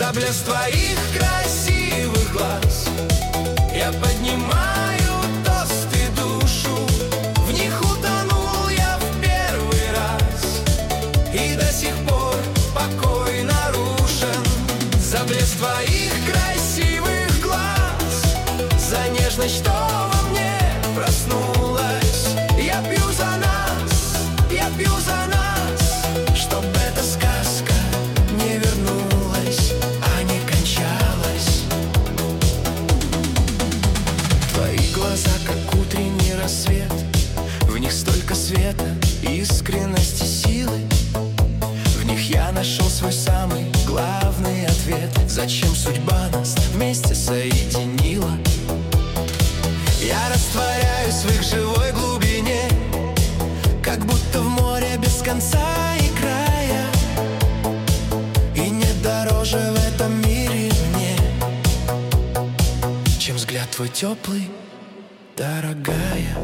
За блеск твоих красивых глаз я поднимаю тост и душу. В них утонул я в первый раз, и до сих пор покой нарушен. За блеск твоих красивых глаз, за нежность, что во мне проснулась. Я пью за нас, я пью за нас, чтоб эта сказка не вернулась, а не кончалась. Твои глаза, как утренний рассвет, в них столько света, искренности, силы. В них я нашел свой самый главный ответ. Зачем судьба нас вместе соединила? Я растворяюсь в их живой глубине, как будто в море без конца и края. И нет дороже в этом мире мне, чем взгляд твой теплый, дорогая.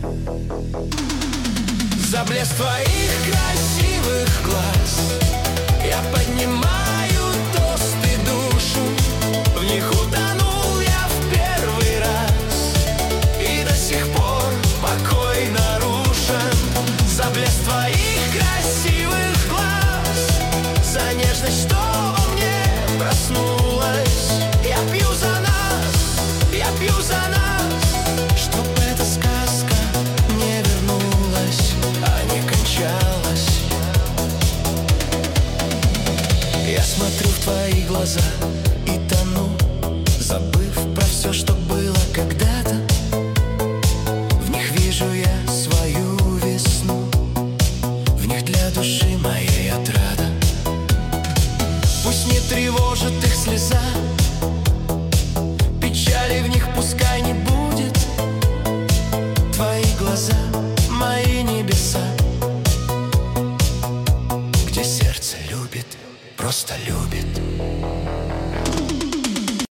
За блеск твоих красивых глаз я поднимаю тост и душу. В них утонул я в первый раз, и до сих пор покой нарушен. За блеск твоих красивых глаз, за нежность, что во мне проснулась. Я пью за нас, я пью за нас, чтоб эта сказка не вернулась, а не кончалась. Я смотрю в твои глаза и тону, забыв про все, что было когда-то. В них вижу я свою весну, в них для души моей отрада. Пусть не тревожит их слеза, печали в них пускай не будет. Твои глаза, мои небеса, где сердце любит, просто любит.